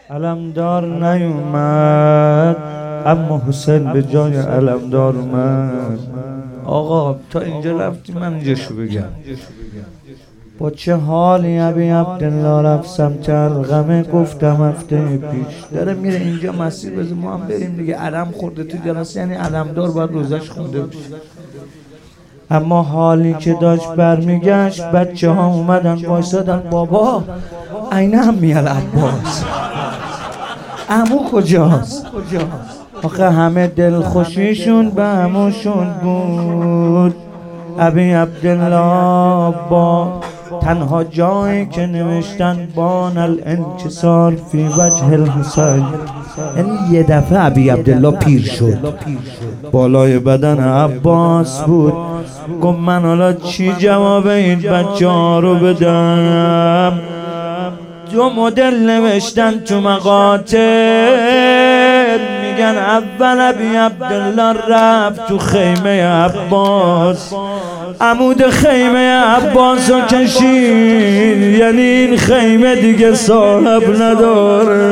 علمدار نیومد اما حسین به جای علمدار اومد. آقا تا اینجا رفتی، من اینجاشو بگم. با چه حالی ابی عبدالله رفت سمت القمه، گفتم هفته پیش داره میره اینجا مسیر، بذار ما هم بریم دیگه. علم خورده تو جلسه، یعنی علمدار باید روزش خونده بشه. اما حالی که داشت برمیگشت، بچه ها اومدن وایسادن. بابا عینه هم میال عباس، عمو کجاست؟ آخه همه دلخوشیشون به عموشون بود. ابی عبدالله با تنها جایی که نوشتن بان الانکسار فی وجه الحسین، یعنی یه دفعه ابی عبدالله پیر شد، بالای بدن عباس بود. گفت من حالا چی جواب این بچه ها رو بدم؟ دو مدل نوشتن تو مقاطع، میگن اول ابی عبدالله رفت تو خیمه عباس، عمود خیمه عباس رو کشید، یعنی این خیمه دیگه صاحب نداره.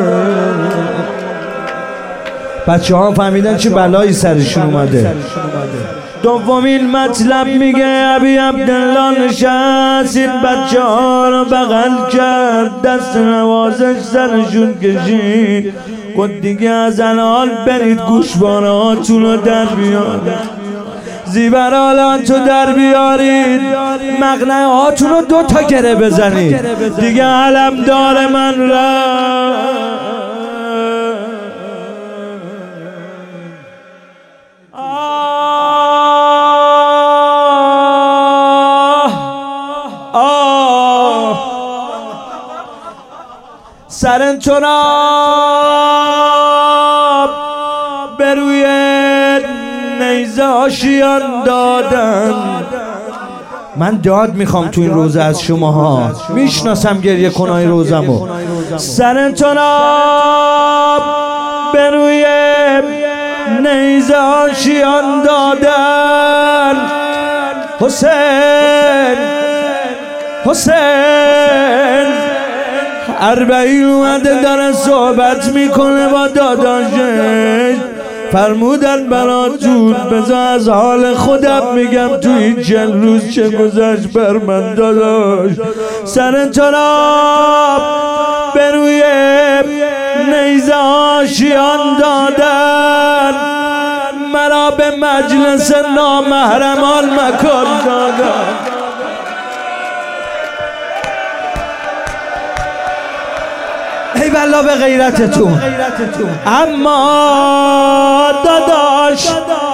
بچه ها فهمیدن چه بلایی سرشون اومده. دومین مطلب میگه ابی عبدالله نشست، این بچه ها رو بغل کرد، دست نوازش سرشون کشید. گفت دیگه از الان برید گوشواره هاتون رو در بیارید، زیورالات رو در بیارید، مقنعه هاتون رو 2 تا گره بزنید، دیگه علمدار من رفت. سرنتراب به روی نیزه آشیان دادن. من داد میخوام تو این روزه از شماها، میشناسم گریه کنای روزمو. سرنتراب به روی نیزه آشیان دادن. حسین حسین اربعین اومده داره صحبت میکنه با داداشش. فرمودن براتون بذار از حال خودم میگم تو این چند روز چه گذشت بر من داداش. سرنتراب به روی نیزه آشیان دادن، مرا به مجلس نامحرمان مکان دادن. ای والله به غیرتتون. اما داداش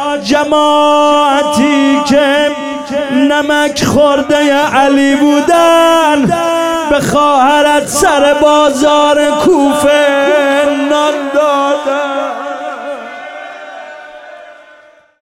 جماعتی که نمک خورده علی بودن، به خواهرت سر بازار کوفه